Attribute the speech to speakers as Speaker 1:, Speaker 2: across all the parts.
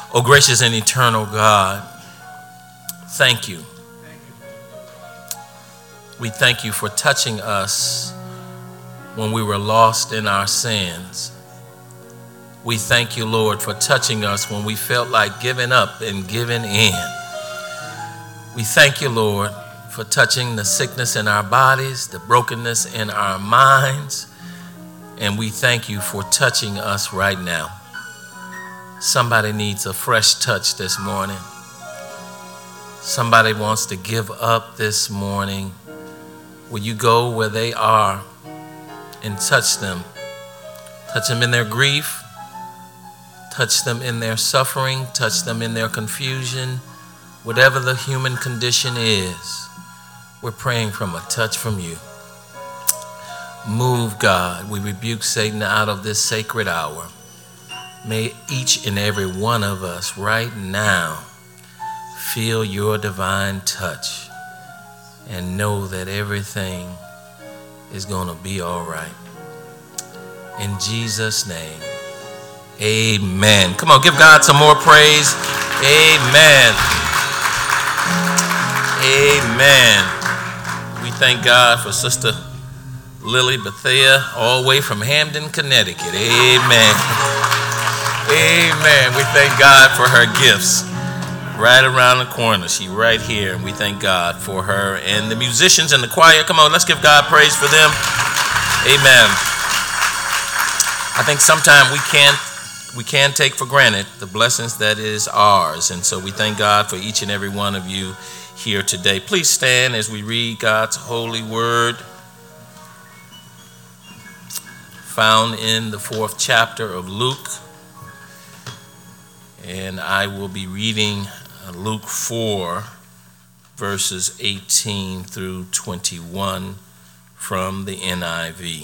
Speaker 1: Oh, gracious and eternal God, thank you. We thank you for touching us when we were lost in our sins. We thank you, Lord, for touching us when we felt like giving up and giving in. We thank you, Lord, for touching the sickness in our bodies, the brokenness in our minds, and we thank you for touching us right now. Somebody needs a fresh touch this morning. Somebody wants to give up this morning. Will you go where they are and touch them? Touch them in their grief. Touch them in their suffering. Touch them in their confusion. Whatever the human condition is, we're praying from a touch from you. Move, God. We rebuke Satan out of this sacred hour. May each and every one of us right now feel your divine touch and know that everything is going to be all right. In Jesus' name, amen. Come on, give God some more praise. Amen. Amen. We thank God for Sister Lily Bethea, all the way from Hamden, Connecticut. Amen. Amen. We thank God for her gifts. Right around the corner. She right here. And we thank God for her. And the musicians in the choir, come on, let's give God praise for them. Amen. I think sometimes we can't take for granted the blessings that is ours. And so we thank God for each and every one of you here today. Please stand as we read God's holy word, found in the 4th chapter of Luke. And I will be reading Luke 4, verses 18 through 21 from the NIV.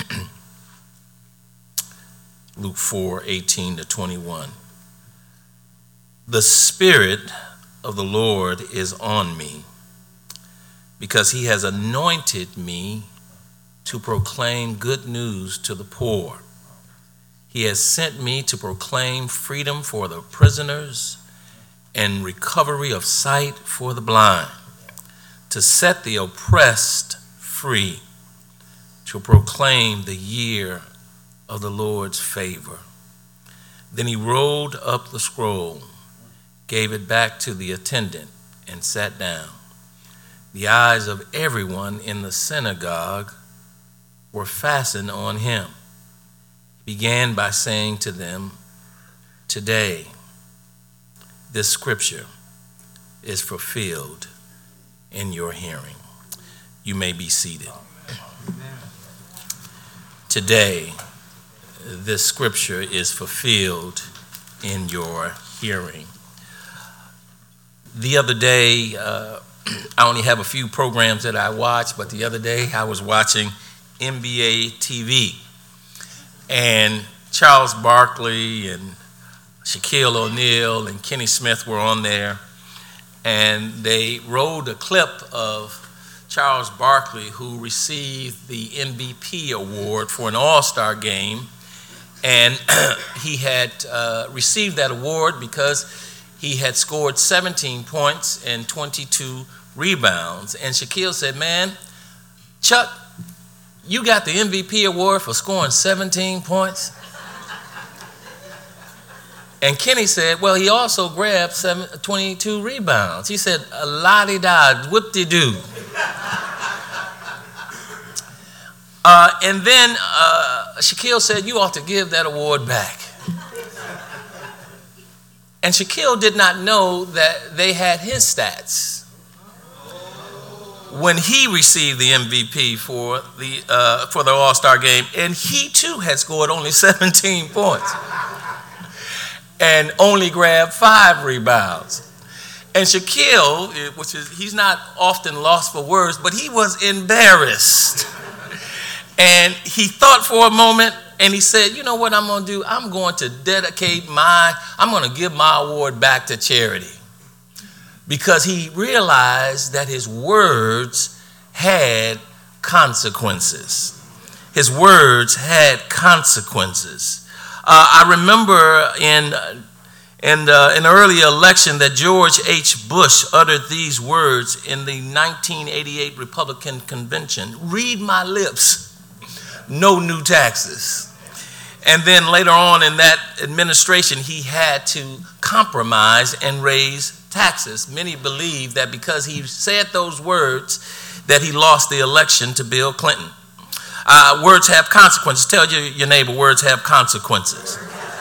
Speaker 1: Luke 4, 18 to 21. The Spirit of the Lord is on me, because he has anointed me to proclaim good news to the poor. He has sent me to proclaim freedom for the prisoners and recovery of sight for the blind, to set the oppressed free, to proclaim the year of the Lord's favor. Then he rolled up the scroll, gave it back to the attendant, and sat down. The eyes of everyone in the synagogue were fastened on him. He began by saying to them, "Today, this scripture is fulfilled in your hearing." You may be seated. Today, this scripture is fulfilled in your hearing. The other day, I only have a few programs that I watch, but the other day I was watching NBA TV. And Charles Barkley and Shaquille O'Neal and Kenny Smith were on there. And they rolled a clip of Charles Barkley, who received the MVP award for an All-Star game. And he had received that award because he had scored 17 points and 22 rebounds. And Shaquille said, "Man, Chuck, you got the MVP award for scoring 17 points?" And Kenny said, "Well, he also grabbed 22 rebounds." He said, "La-di-da, whoop-de-doo." And then Shaquille said, "You ought to give that award back." And Shaquille did not know that they had his stats when he received the MVP for the All-Star game, and he too had scored only 17 points and only grabbed 5 rebounds. And Shaquille, he's not often lost for words, but he was embarrassed. And he thought for a moment, and he said, "You know what I'm going to do? I'm going to I'm going to give my award back to charity." Because he realized that his words had consequences. His words had consequences. I remember And in the early election that George H. Bush uttered these words in the 1988 Republican convention: "Read my lips, no new taxes." And then later on in that administration, he had to compromise and raise taxes. Many believe that because he said those words that he lost the election to Bill Clinton. Words have consequences. Tell your neighbor, words have consequences.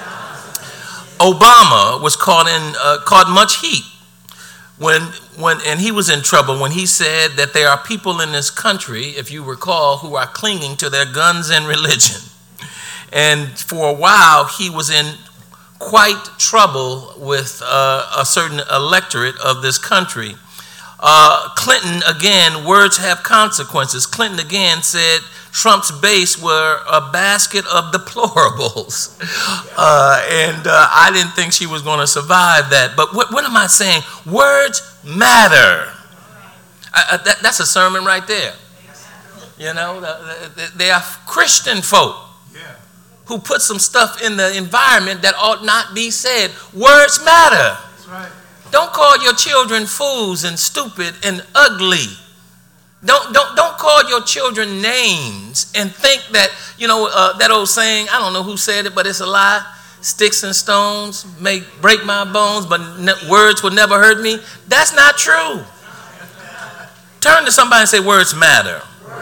Speaker 1: Obama was caught much heat when he was in trouble when he said that there are people in this country, if you recall, who are clinging to their guns and religion. And for a while, he was in quite trouble with a certain electorate of this country. Clinton, again, words have consequences. Clinton, again, said Trump's base were a basket of deplorables. And I didn't think she was going to survive that. But what am I saying? Words matter. That's a sermon right there. You know, they are Christian folk who put some stuff in the environment that ought not be said. Words matter. That's right. Don't call your children fools and stupid and ugly. Don't call your children names and think that, you know, that old saying, I don't know who said it, but it's a lie. Sticks and stones may break my bones, but words will never hurt me. That's not true. Turn to somebody and say, words matter.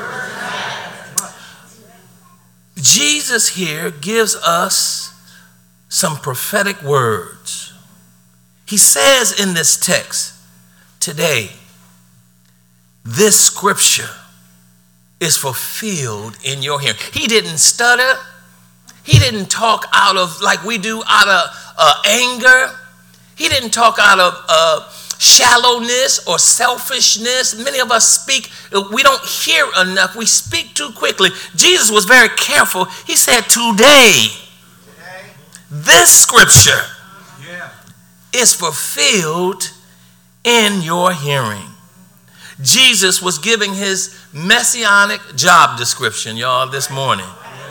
Speaker 1: Jesus here gives us some prophetic words. He says in this text today, this scripture is fulfilled in your hearing. He didn't stutter. He didn't talk out of, like we do, out of anger. He didn't talk out of shallowness or selfishness. Many of us speak, we don't hear enough. We speak too quickly. Jesus was very careful. He said, today, this scripture is fulfilled in your hearing. Jesus was giving his messianic job description, y'all, this morning.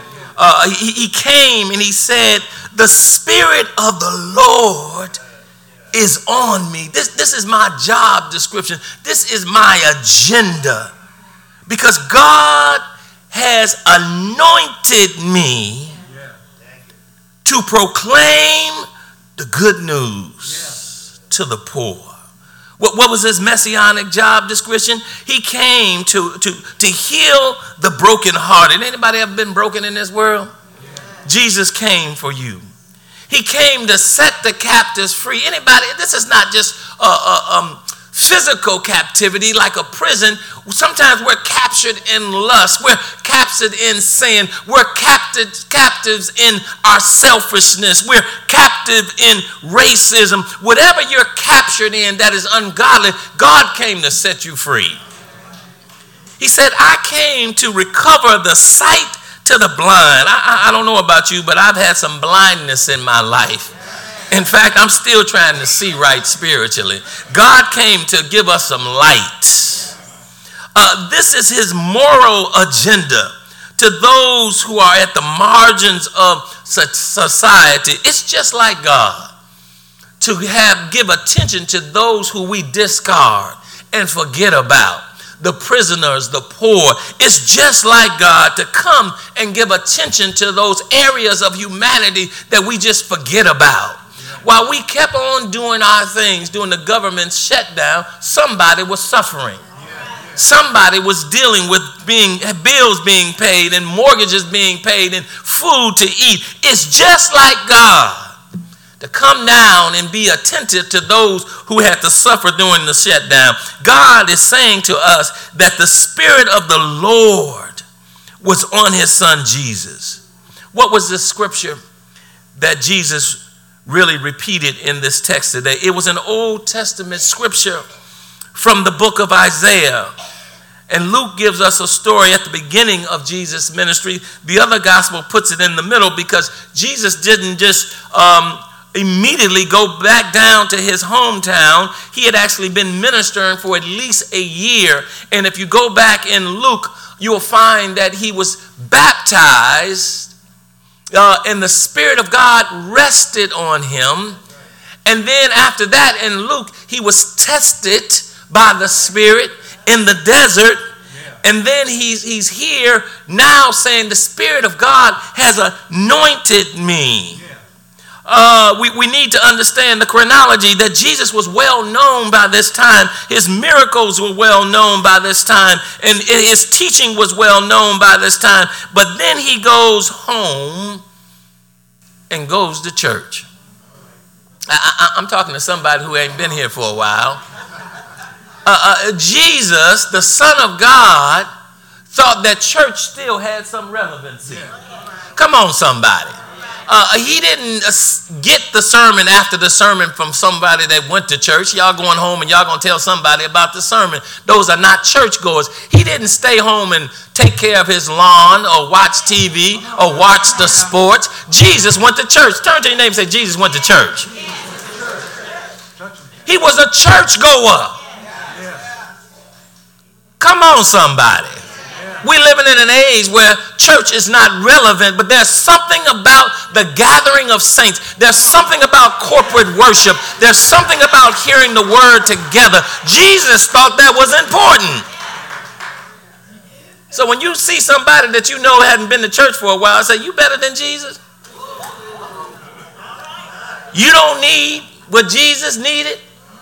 Speaker 1: He came and he said, the Spirit of the Lord is on me. This is my job description. This is my agenda. Because God has anointed me to proclaim the good news to the poor. What was his messianic job description? He came to heal the brokenhearted. Anybody ever been broken in this world? Jesus came for you. He came to set the captives free. Anybody, this is not just physical captivity like a prison. Sometimes we're captured in lust. We're captured in sin. We're captives in our selfishness. We're captive in racism. Whatever you're captured in that is ungodly, God came to set you free. He said, I came to recover the sight to the blind. I don't know about you, but I've had some blindness in my life. In fact, I'm still trying to see right spiritually. God came to give us some light. This is his moral agenda to those who are at the margins of society. It's just like God to give attention to those who we discard and forget about. The prisoners, the poor. It's just like God to come and give attention to those areas of humanity that we just forget about. While we kept on doing our things during the government shutdown, somebody was suffering. Somebody was dealing with bills being paid and mortgages being paid and food to eat. It's just like God to come down and be attentive to those who had to suffer during the shutdown. God is saying to us that the Spirit of the Lord was on his son Jesus. What was the scripture that Jesus really repeated in this text today? It was an Old Testament scripture from the book of Isaiah. And Luke gives us a story at the beginning of Jesus' ministry. The other gospel puts it in the middle because Jesus didn't just immediately go back down to his hometown. He had actually been ministering for at least a year. And if you go back in Luke, you will find that he was baptized and the Spirit of God rested on him. And then after that in Luke, he was tested by the Spirit in the desert. And then he's here now saying the Spirit of God has anointed me. We need to understand the chronology that Jesus was well known by this time. His miracles were well known by this time. And his teaching was well known by this time. But then he goes home and goes to church. I'm talking to somebody who ain't been here for a while. Jesus, the Son of God, thought that church still had some relevancy. Come on, somebody. He didn't get the sermon after the sermon from somebody that went to church. Y'all going home and y'all going to tell somebody about the sermon. Those are not churchgoers. He didn't stay home and take care of his lawn or watch TV or watch the sports. Jesus went to church. Turn to your neighbor and say, Jesus went to church. He was a churchgoer. Come on, somebody. We're living in an age where church is not relevant, but there's something about the gathering of saints. There's something about corporate worship. There's something about hearing the word together. Jesus thought that was important. So when you see somebody that you know hadn't been to church for a while, I say, you better than Jesus? You don't need what Jesus needed?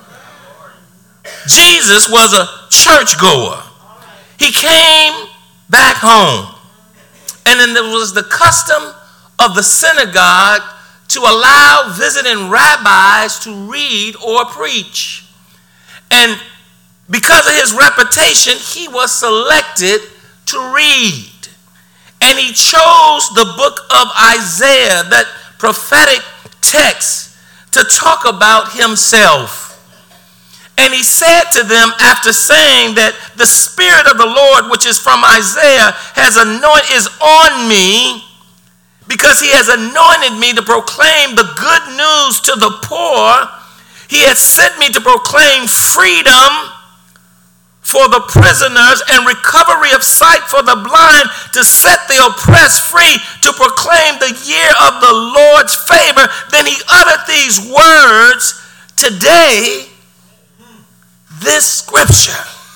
Speaker 1: Jesus was a churchgoer. He came back home. And then there was the custom of the synagogue to allow visiting rabbis to read or preach. And because of his reputation, he was selected to read. And he chose the book of Isaiah, that prophetic text, to talk about himself. And he said to them, after saying that the Spirit of the Lord, which is from Isaiah, is on me, because he has anointed me to proclaim the good news to the poor. He has sent me to proclaim freedom for the prisoners and recovery of sight for the blind, to set the oppressed free, to proclaim the year of the Lord's favor. Then he uttered these words, today this scripture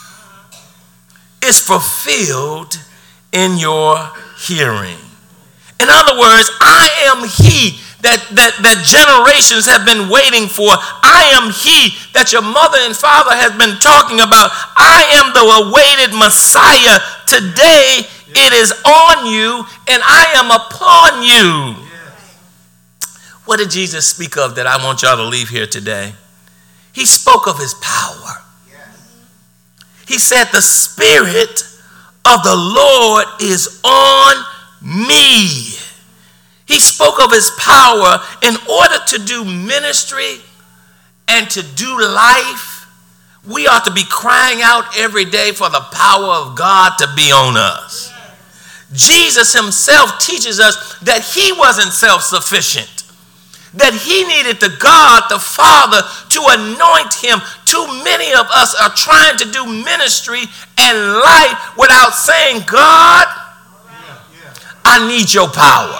Speaker 1: is fulfilled in your hearing. In other words, I am he that generations have been waiting for. I am he that your mother and father has been talking about. I am the awaited Messiah. Today it is on you and I am upon you. What did Jesus speak of that I want y'all to leave here today? He spoke of his power. He said, the Spirit of the Lord is on me. He spoke of his power. In order to do ministry and to do life, we ought to be crying out every day for the power of God to be on us. Jesus himself teaches us that he wasn't self-sufficient, that he needed the God, the Father, to anoint him. Too many of us are trying to do ministry and life without saying, God, I need your power.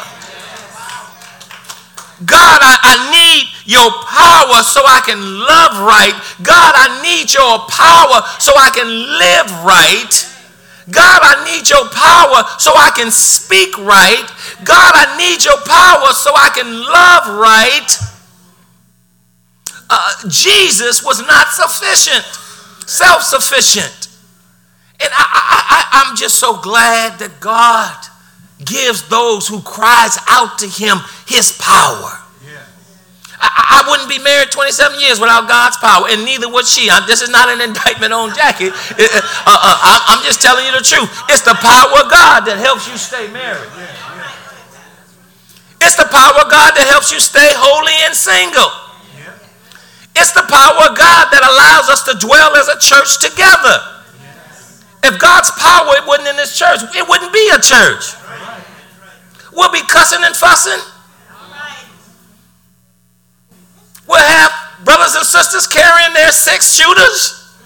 Speaker 1: God, I need your power so I can love right. God, I need your power so I can live right. God, I need your power so I can speak right. God, I need your power so I can love right. Jesus was not sufficient, self-sufficient. And I'm just so glad that God gives those who cries out to him his power. I wouldn't be married 27 years without God's power, and neither would she. This is not an indictment on Jackie. I'm just telling you the truth. It's the power of God that helps you stay married. It's the power of God that helps you stay holy and single. It's the power of God that allows us to dwell as a church together. If God's power wasn't in this church, it wouldn't be a church. We'll be cussing and fussing. We'll have brothers and sisters carrying their 6 shooters.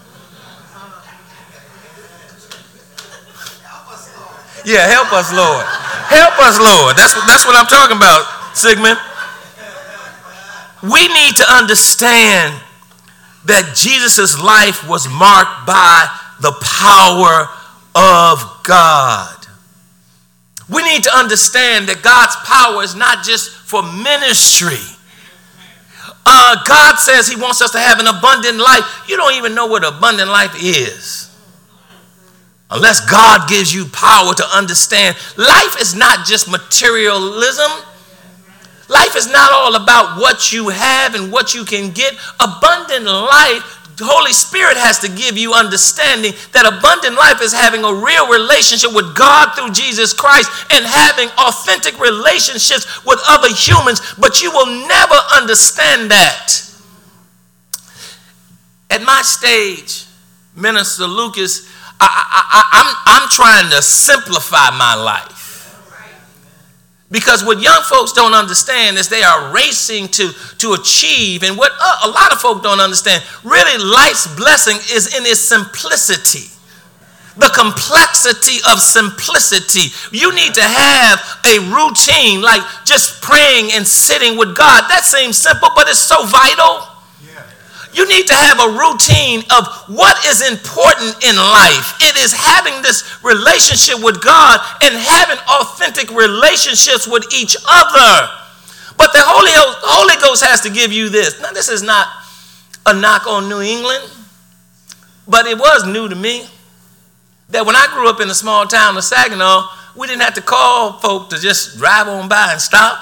Speaker 1: Yeah, help us, Lord. Help us, Lord. That's what I'm talking about, Sigmund. We need to understand that Jesus' life was marked by the power of God. We need to understand that God's power is not just for ministry. God says he wants us to have an abundant life. You don't even know what abundant life is unless God gives you power to understand. Life is not just materialism. Life is not all about what you have and what you can get. Abundant life, the Holy Spirit has to give you understanding that abundant life is having a real relationship with God through Jesus Christ and having authentic relationships with other humans, but you will never understand that. At my stage, Minister Lucas, I'm trying to simplify my life. Because what young folks don't understand is they are racing to achieve. And what a lot of folk don't understand, really life's blessing is in its simplicity. The complexity of simplicity. You need to have a routine, like just praying and sitting with God. That seems simple, but it's so vital. You need to have a routine of what is important in life. It is having this relationship with God and having authentic relationships with each other. But the Holy Ghost has to give you this. Now, this is not a knock on New England, but it was new to me that when I grew up in the small town of Saginaw, we didn't have to call folk to just drive on by and stop.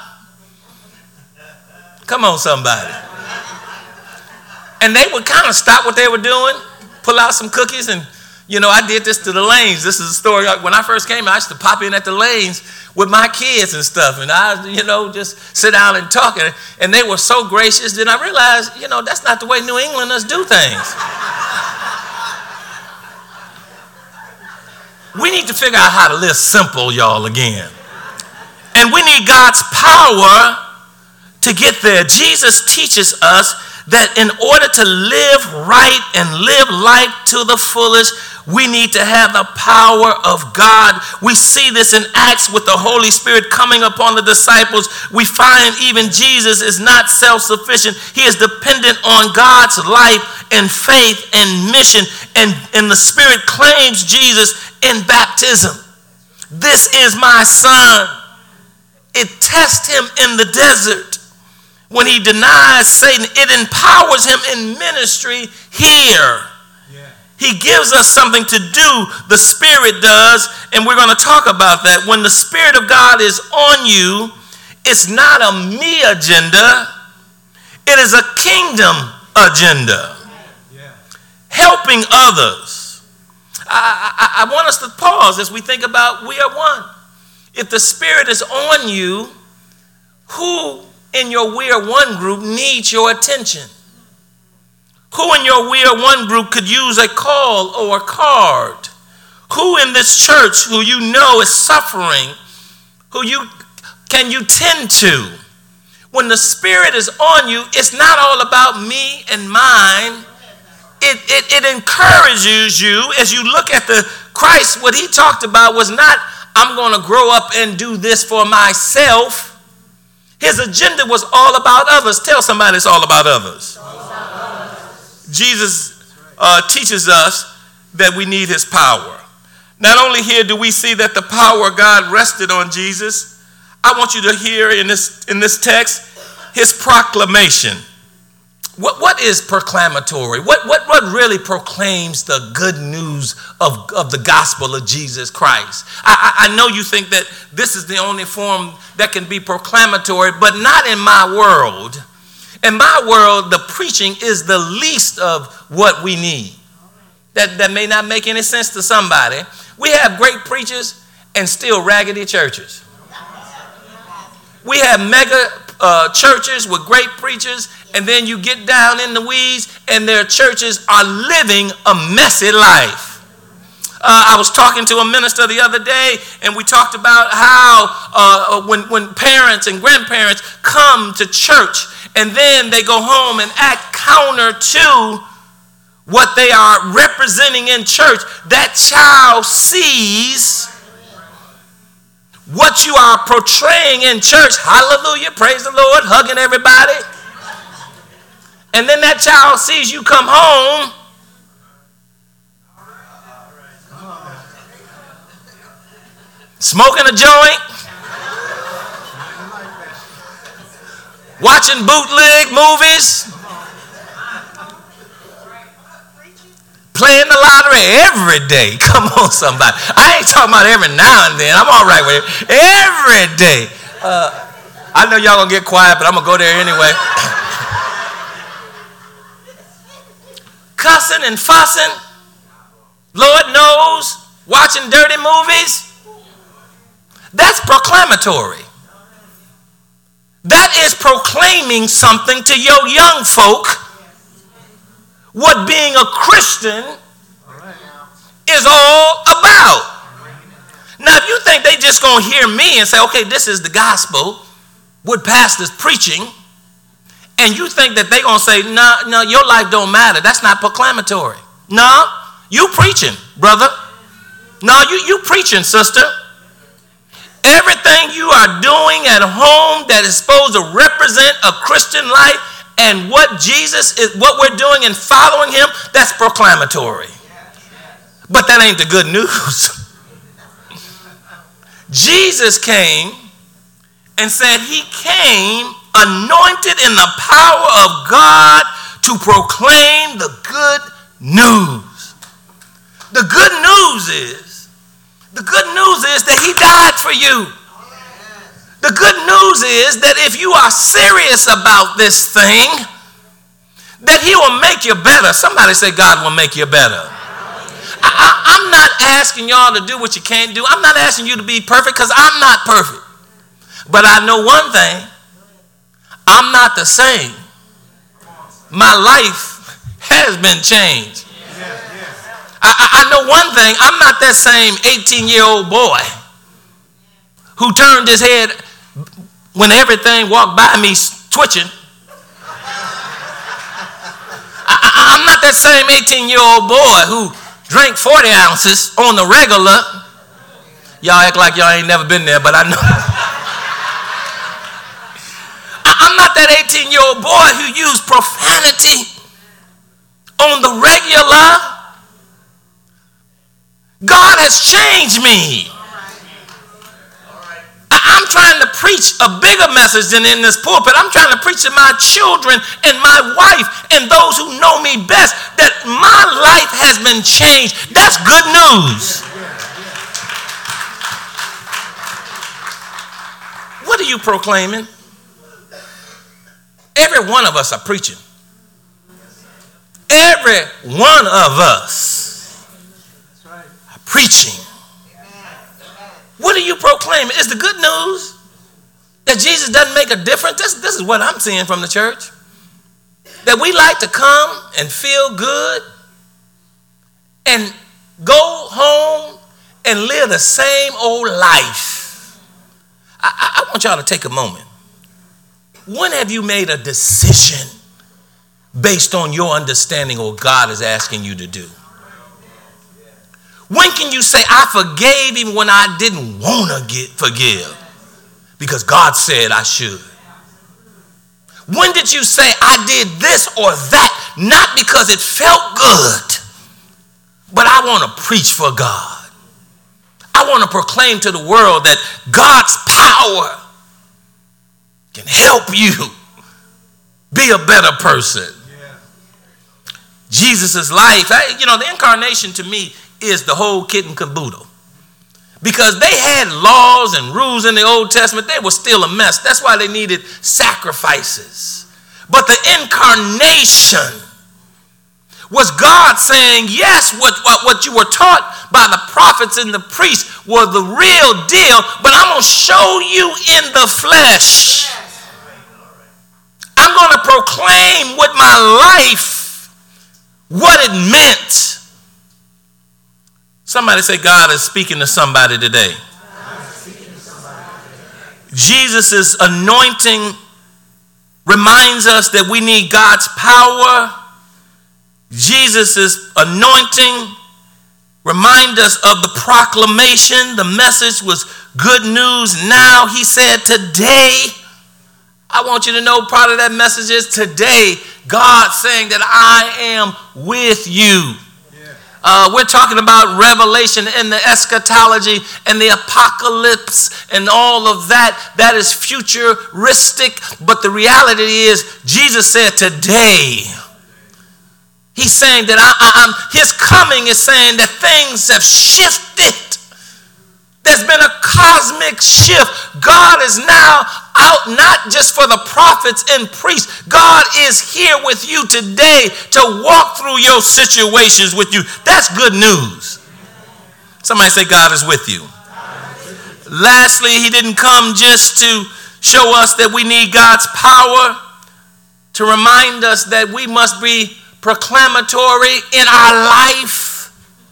Speaker 1: Come on, somebody. And they would kind of stop what they were doing, pull out some cookies, and, I did this to the Lanes. This is a story. When I first came, I used to pop in at the Lanes with my kids and stuff, and I, just sit down and talk, and they were so gracious. Then I realized, that's not the way New Englanders do things. We need to figure out how to live simple, y'all, again. And we need God's power to get there. Jesus teaches us that in order to live right and live life to the fullest, we need to have the power of God. We see this in Acts with the Holy Spirit coming upon the disciples. We find even Jesus is not self-sufficient. He is dependent on God's life and faith and mission. And the Spirit claims Jesus in baptism. This is my son. It tests him in the desert. When he denies Satan, it empowers him in ministry here. Yeah. He gives us something to do. The Spirit does, and we're going to talk about that. When the Spirit of God is on you, it's not a me agenda. It is a kingdom agenda. Yeah. Helping others. I want us to pause as we think about we are one. If the Spirit is on you, who in your We Are One group needs your attention? Who in your We Are One group could use a call or a card? Who in this church who you know is suffering, can you tend to? When the Spirit is on you, it's not all about me and mine. It encourages you as you look at the Christ. What he talked about was not, I'm going to grow up and do this for myself. His agenda was all about others. Tell somebody it's all about others. Jesus teaches us that we need his power. Not only here do we see that the power of God rested on Jesus, I want you to hear in this text his proclamation. What is proclamatory? What really proclaims the good news of the gospel of Jesus Christ? I know you think that this is the only form that can be proclamatory, but not in my world. In my world, the preaching is the least of what we need. That may not make any sense to somebody. We have great preachers and still raggedy churches. We have mega churches with great preachers, and then you get down in the weeds and their churches are living a messy life. I was talking to a minister the other day, and we talked about how when parents and grandparents come to church and then they go home and act counter to what they are representing in church, that child sees what you are portraying in church. Hallelujah, praise the Lord, hugging everybody. and then that child sees you come home, smoking a joint, watching bootleg movies, playing the lottery every day. Come on, somebody. I ain't talking about every now and then. I'm all right with it. Every day. I know y'all gonna get quiet, but I'm gonna go there anyway. Cussing and fussing, Lord knows, watching dirty movies. That's proclamatory. That is proclaiming something to your young folk, what being a Christian is all about. Now, if you think they just going to hear me and say, okay, this is the gospel, what pastor's preaching, and you think that they're going to say, no, your life don't matter. That's not proclamatory. No, you preaching, brother. No, you preaching, sister. Everything you are doing at home that is supposed to represent a Christian life and what Jesus is, what we're doing and following him, that's proclamatory. But that ain't the good news. Jesus came and said he came anointed in the power of God to proclaim the good news. The good news is that he died for you. The good news is that if you are serious about this thing, that he will make you better. Somebody say God will make you better. I'm not asking y'all to do what you can't do. I'm not asking you to be perfect because I'm not perfect. But I know one thing. I'm not the same. My life has been changed. I know one thing. I'm not that same 18-year-old boy who turned his head when everything walked by me twitching. I'm not that same 18-year-old boy who drank 40 ounces on the regular. Y'all act like y'all ain't never been there, but I know. I'm not that 18-year-old boy who used profanity on the regular. God has changed me. I'm trying to preach a bigger message than in this pulpit. I'm trying to preach to my children and my wife and those who know me best that my life has been changed. That's good news. What are you proclaiming? Every one of us are preaching. Every one of us are preaching. What are you proclaiming? Is the good news that Jesus doesn't make a difference? This is what I'm seeing from the church. That we like to come and feel good and go home and live the same old life. I want y'all to take a moment. When have you made a decision based on your understanding of what God is asking you to do? When can you say, I forgave him when I didn't want to forgive because God said I should? When did you say, I did this or that, not because it felt good, but I want to preach for God. I want to proclaim to the world that God's power can help you be a better person. Jesus' life, the incarnation to me is the whole kit and caboodle. Because they had laws and rules in the Old Testament, they were still a mess. That's why they needed sacrifices. But the incarnation was God saying, yes, what you were taught by the prophets and the priests was the real deal, but I'm going to show you in the flesh. I'm going to proclaim with my life what it meant. Somebody say, God is speaking to somebody today. Jesus' anointing reminds us that we need God's power. Jesus' anointing reminds us of the proclamation. The message was good news. Now he said, today I want you to know part of that message is today, God saying that I am with you. We're talking about revelation and the eschatology and the apocalypse and all of that. That is futuristic. But the reality is, Jesus said today, he's saying that his coming is saying that things have shifted. There's been a cosmic shift. God is now out not just for the prophets and priests. God is here with you today to walk through your situations with you. That's good news. Somebody say God is with you. Lastly, he didn't come just to show us that we need God's power, to remind us that we must be proclamatory in our life.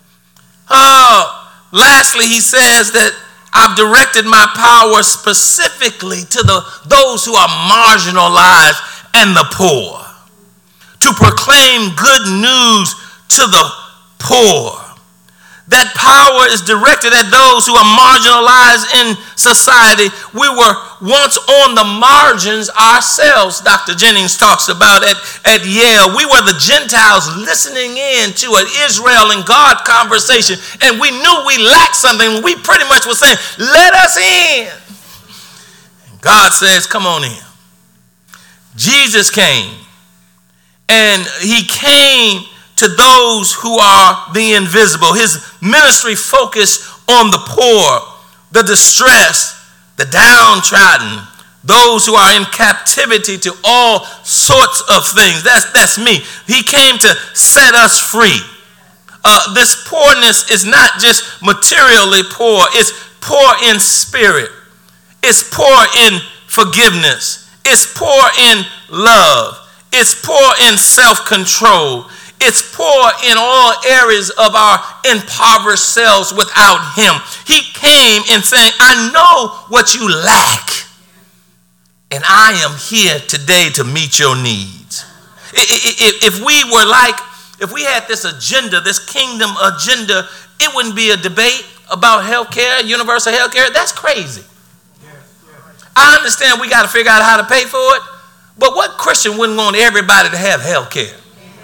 Speaker 1: Lastly, he says that I've directed my power specifically to those who are marginalized and the poor, to proclaim good news to the poor. That power is directed at those who are marginalized in society. We were once on the margins ourselves, Dr. Jennings talks about at Yale. We were the Gentiles listening in to an Israel and God conversation, and we knew we lacked something. We pretty much were saying, let us in. And God says, come on in. Jesus came, and he came to those who are the invisible. His ministry focused on the poor, the distressed, the downtrodden, those who are in captivity to all sorts of things. That's me. He came to set us free. This poorness is not just materially poor. It's poor in spirit. It's poor in forgiveness. It's poor in love. It's poor in self-control. It's poor in all areas of our impoverished selves without him. He came and saying, I know what you lack, and I am here today to meet your needs. If we had this agenda, this kingdom agenda, it wouldn't be a debate about health care, universal health care. That's crazy. I understand we got to figure out how to pay for it, but what Christian wouldn't want everybody to have health care?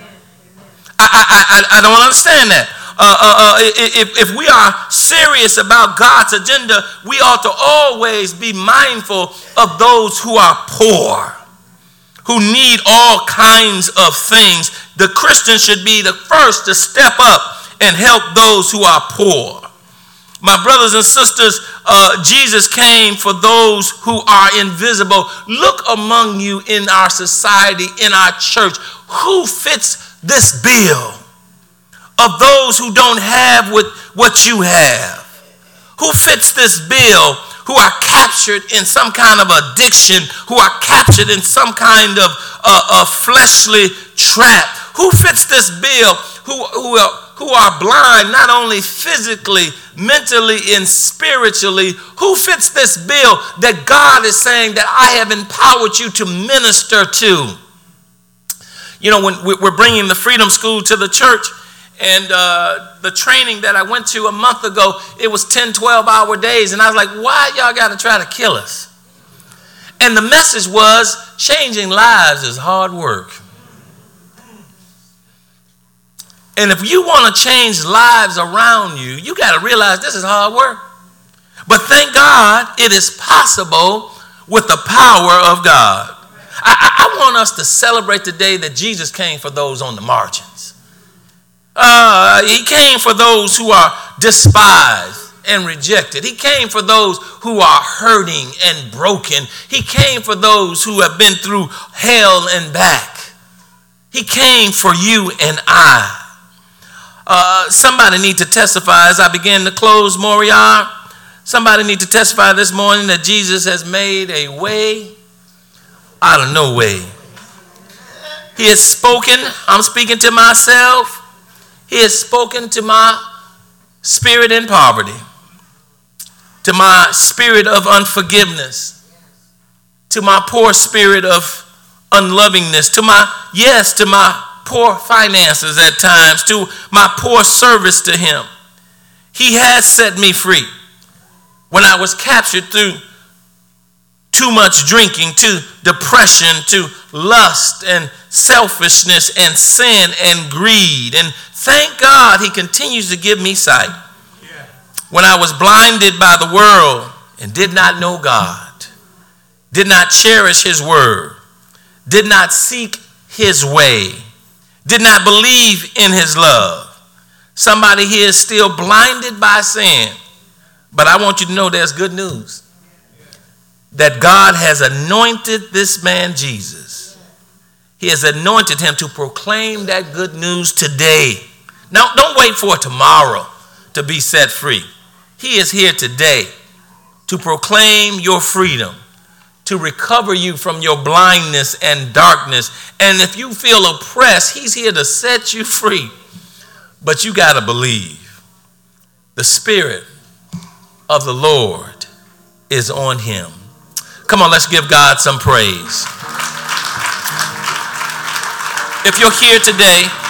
Speaker 1: I don't understand that. If we are serious about God's agenda, we ought to always be mindful of those who are poor, who need all kinds of things. The Christian should be the first to step up and help those who are poor. My brothers and sisters, Jesus came for those who are invisible. Look among you in our society, in our church, who fits this bill of those who don't have what you have? Who fits this bill, who are captured in some kind of addiction, who are captured in some kind of fleshly trap? Who fits this bill, who are blind not only physically, mentally, and spiritually? Who fits this bill that God is saying that I have empowered you to minister to? You know, when we're bringing the Freedom School to the church, and the training that I went to a month ago, it was 10, 12-hour days. And I was like, why y'all got to try to kill us? And the message was, changing lives is hard work. And if you want to change lives around you, you got to realize this is hard work. But thank God it is possible with the power of God. I want us to celebrate the day that Jesus came for those on the margins. He came for those who are despised and rejected. He came for those who are hurting and broken. He came for those who have been through hell and back. He came for you and I. Somebody need to testify as I begin to close, Moriah. Somebody need to testify this morning that Jesus has made a way out of no way. He has spoken. I'm speaking to myself. He has spoken to my spirit in poverty, to my spirit of unforgiveness, to my poor spirit of unlovingness, to my poor finances at times, to my poor service to him. He has set me free. When I was captured through too much drinking, to depression, to lust and selfishness and sin and greed. And thank God he continues to give me sight. When I was blinded by the world and did not know God, did not cherish his word, did not seek his way, did not believe in his love. Somebody here is still blinded by sin. But I want you to know there's good news. That God has anointed this man Jesus. He has anointed him to proclaim that good news today. Now, don't wait for tomorrow to be set free. He is here today to proclaim your freedom, to recover you from your blindness and darkness. And if you feel oppressed, he's here to set you free. But you got to believe. The Spirit of the Lord is on him. Come on, let's give God some praise. If you're here today